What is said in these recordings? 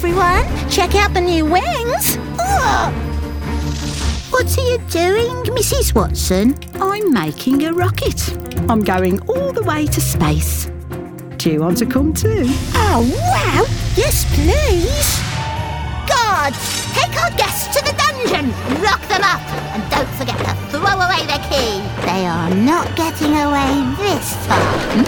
everyone. Check out the new wings. Oh. What are you doing, Mrs. Watson? I'm making a rocket. I'm going all the way to space. Do you want to come too? Oh, wow. Yes, please. Guards, take our guests to the dungeon. Lock them up. And don't forget to throw away the key. They are not getting away this time.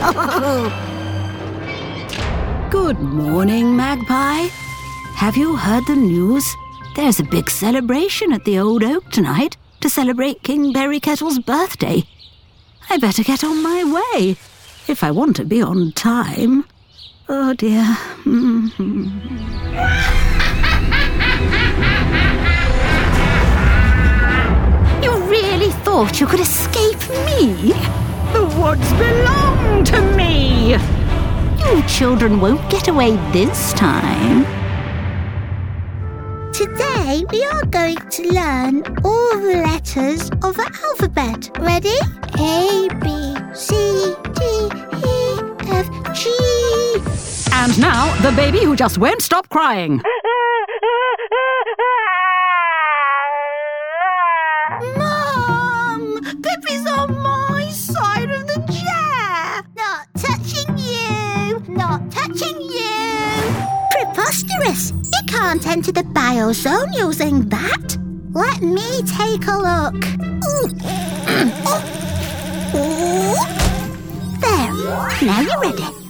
Good morning, Magpie. Have you heard the news? There's a big celebration at the Old Oak tonight to celebrate King Berrykettle's birthday. I better get on my way if I want to be on time. Oh, dear. You really thought you could escape me? The woods belong to me. You children won't get away this time. Today we are going to learn all the letters of the alphabet. Ready? A, B, C, D, E, F, G. And now, the baby who just won't stop crying. Mom! Pippi's on my side of the chair! Not touching you! Not touching you! Preposterous! You can't enter the biozone using that! Let me take a look. There, now you're ready.